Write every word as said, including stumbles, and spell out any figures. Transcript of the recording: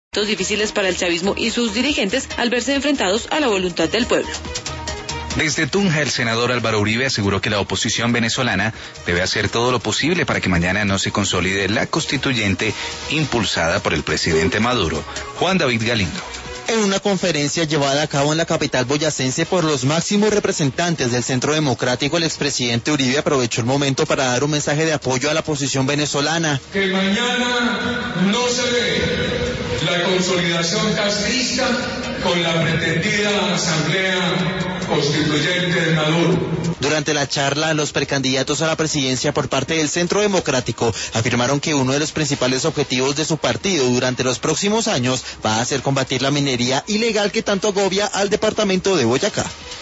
difíciles para el chavismo y sus dirigentes al verse enfrentados a la voluntad del pueblo. Desde Tunja, el senador Álvaro Uribe aseguró que la oposición venezolana debe hacer todo lo posible para que mañana no se consolide la constituyente impulsada por el presidente Maduro. Juan David Galindo. En una conferencia llevada a cabo en la capital boyacense por los máximos representantes del Centro Democrático, el expresidente Uribe aprovechó el momento para dar un mensaje de apoyo a la oposición venezolana. Que mañana no se dé la consolidación castrista con la pretendida asamblea constituyente de Maduro. Durante la charla, los precandidatos a la presidencia por parte del Centro Democrático afirmaron que uno de los principales objetivos de su partido durante los próximos años va a ser combatir la minería ilegal que tanto agobia al departamento de Boyacá.